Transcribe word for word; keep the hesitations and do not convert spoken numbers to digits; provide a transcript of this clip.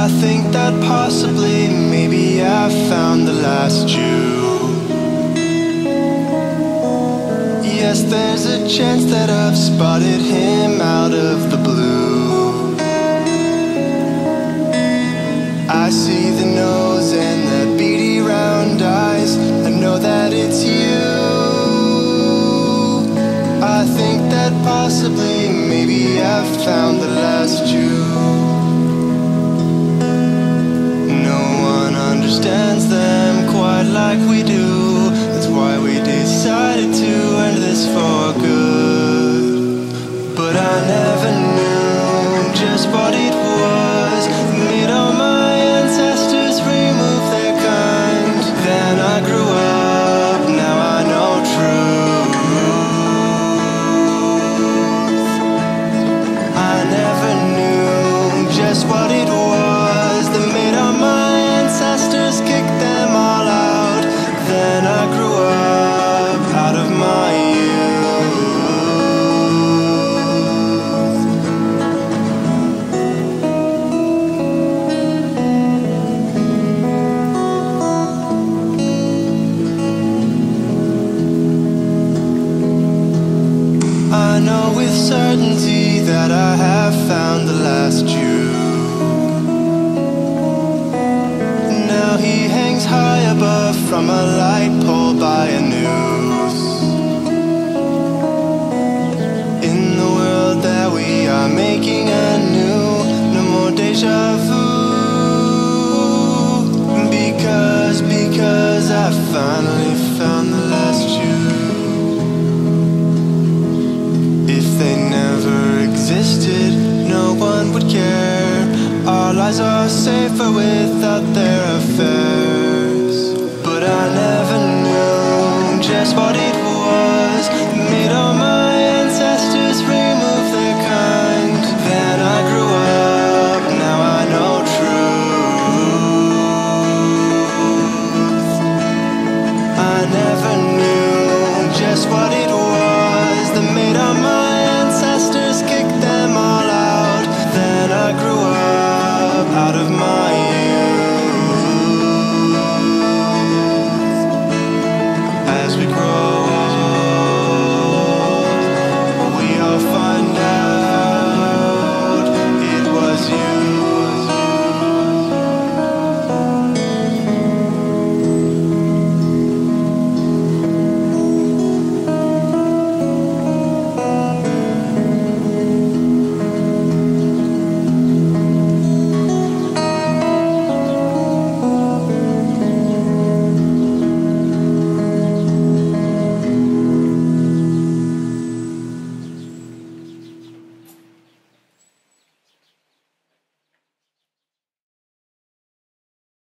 I think that possibly, maybe I found the last Jew. Yes, there's a chance that I've spotted him out of the blue. I see the nose and the beady round eyes. I know that it's you. I think that possibly, maybe I've found the last Jew. No one understands them quite like we do. That's why we decided to end this for good. But I never knew just what it was that made all my ancestors remove their kind. Then I grew up, now I know truth. I never knew just what it was that made all my ancestors kick them all out. Then I grew up out of my youth. I know with certainty that I have found the last Jew. Now he hangs high above from a light pole by a noose. In the world that we are making anew, no more deja vu. Because, because I finally found the last Jew. If they never existed, no one would care. Our lives are safer without their affairs. But I never knew just what it was that made all my